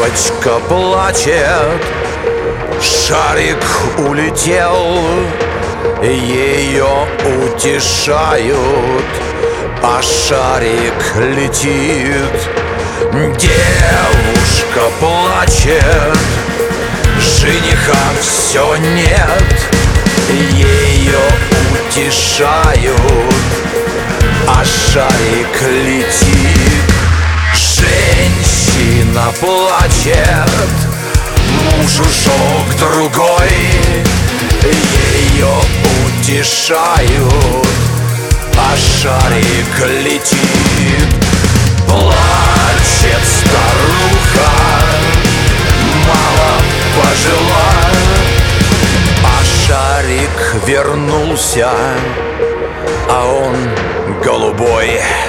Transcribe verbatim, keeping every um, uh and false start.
Девочка плачет, шарик улетел, ее утешают, а шарик летит. Девушка плачет, жениха все нет, ее утешают, а шарик летит. Женщина плачет, муж ушел к другой, ее утешают, а шарик летит. Плачет старуха, мало пожила, а шарик вернулся, а он голубой.